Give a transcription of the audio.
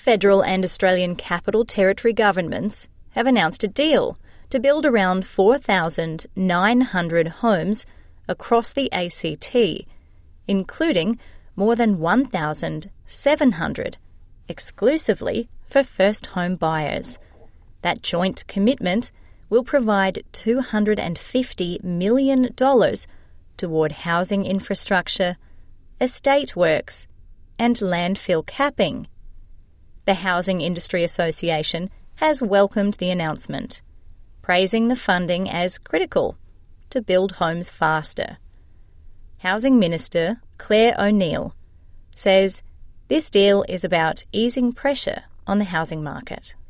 federal and Australian Capital Territory governments have announced a deal to build around 4,900 homes across the ACT, including more than 1,700 exclusively for first home buyers. That joint commitment will provide $250 million toward housing infrastructure, estate works, and landfill capping. The Housing Industry Association has welcomed the announcement, praising the funding as critical to build homes faster. Housing Minister Claire O'Neil says this deal is about easing pressure on the housing market.